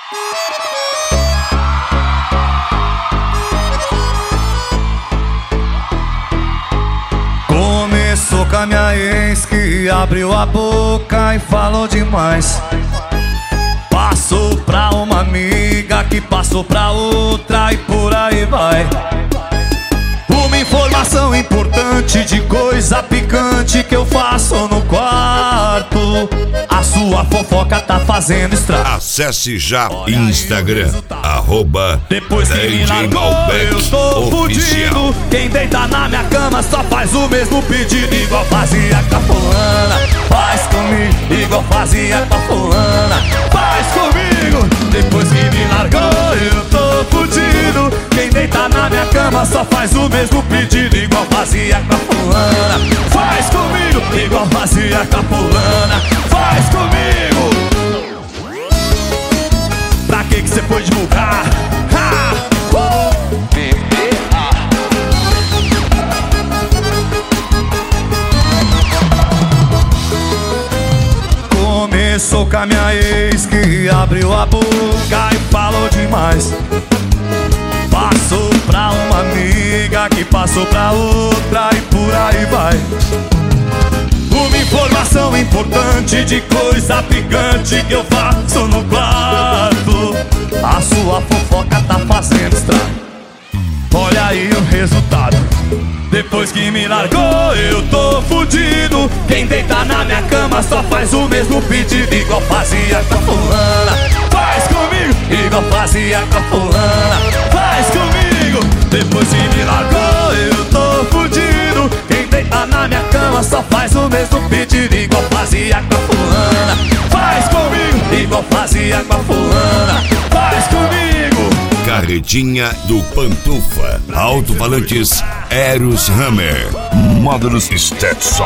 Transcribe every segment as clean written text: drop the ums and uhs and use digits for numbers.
Começou com a minha ex que abriu a boca e falou demais. Passou pra uma amiga que passou pra outra e por aí vai. Uma informação importante de coisa picante que eu faço no quarto. A sua fofoca tá fazendo estrago. Acesse já Instagram, Depois que me largou, eu tô fudido. Quem deita na minha cama só faz o mesmo pedido. Igual fazia com a fulana, faz comigo. Igual fazia com a fulana, faz comigo. Depois que me largou, eu tô fudido. Quem deita na minha cama só faz o mesmo pedido. Igual fazia com a fulana, faz comigo. Igual fazia com a fulana, faz comigo. Pra que você foi divulgar? Começou com a minha ex que abriu a boca e falou demais. Passou pra uma amiga que passou pra outra e por aí vai. Uma informação importante de coisa picante que eu faço no quarto. A sua fofoca tá fazendo estrago. Olha aí o resultado. Depois que me largou, eu tô fudido. Quem deita na minha cama só faz o mesmo pedido. Igual fazia com a fulana, faz comigo. Igual fazia com a fulana, faz comigo. Depois que me largou, eu tô fudido. Quem deita na minha cama só faz o mesmo pedido. Igual fazia com a fulana, faz comigo. Igual fazia com a fulana, faz comigo. Carretinha do Pantufa. Alto-falantes Eros Hammer. Módulos Stetson.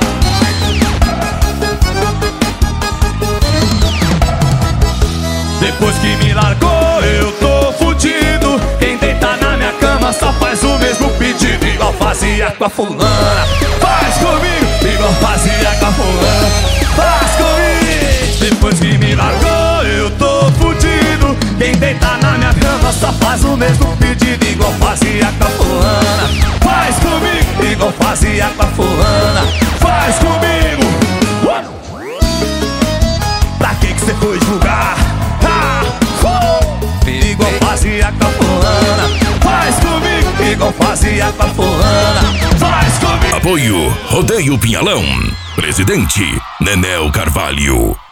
Depois que me largou, eu tô fudido. Quem deita na minha cama só faz o mesmo pedido. Igual fazia com a fulana, faz comigo. Igual fazia com a fulana, faz comigo. Depois que me largou, eu tô fudido. Quem deita na minha cama só faz o mesmo pedido. Igual fazia com a fulana, faz comigo. Igual fazia com a fulana, faz comigo. Pra que você foi divulgar? Igual fazia com a fulana, faz comigo. Igual fazia com a fulana, faz comigo. Apoio Rodeio Pinhalão. Presidente Nenel Carvalho.